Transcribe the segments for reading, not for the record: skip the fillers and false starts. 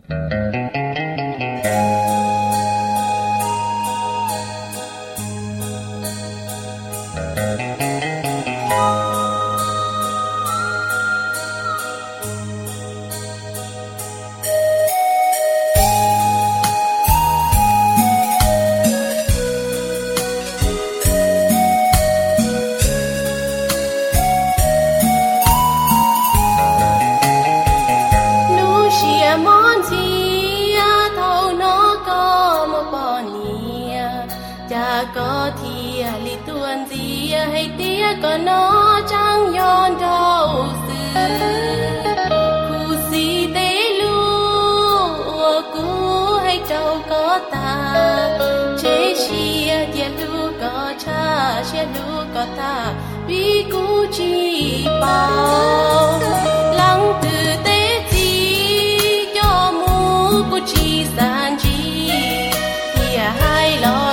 có thì li tuần gì hay tía có nó chẳng yon đâu xứ khu si tế lu cú hay trâu có ta chế chia dia lu có cha chia lu có ta vì cú chỉ bao lắng từ tế chi cho mu cú chỉ san chi thì hai lo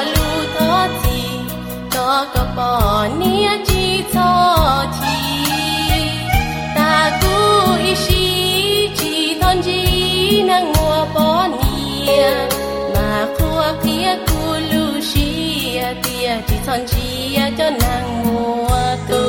có bỏ nia chi cho chi ta cú ishi chi thon chi nang mua bỏ nia mà khua kia cú lu shi tia chi thon chi cho nang mua tu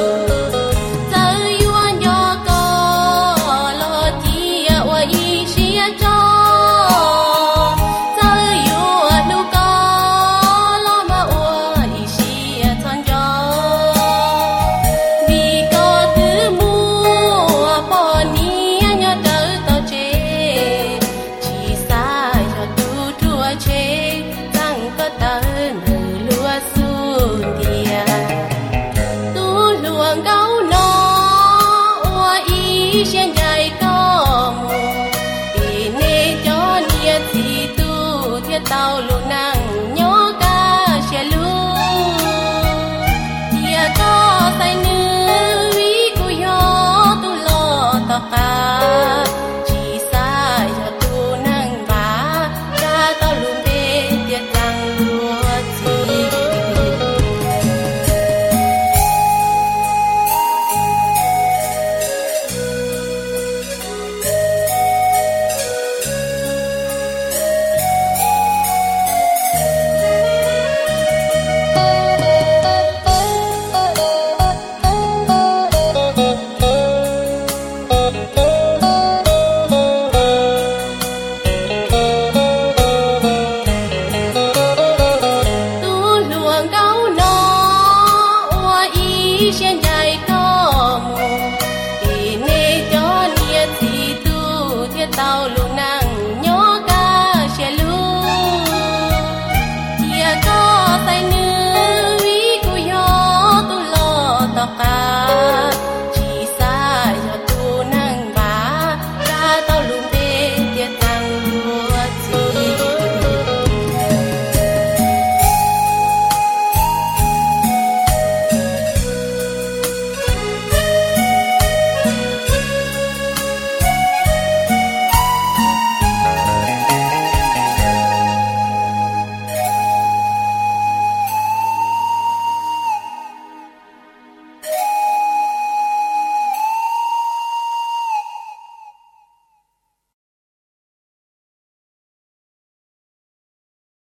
tao luôn năng nhớ ca xe lu dia có say nữ vì cô yo tu lo to ca chỉ sai cho tu năng vá ca tao luôn bê tiệt rằng lúa chi trên đời có mù thì nên cho nia thì tu thiết tao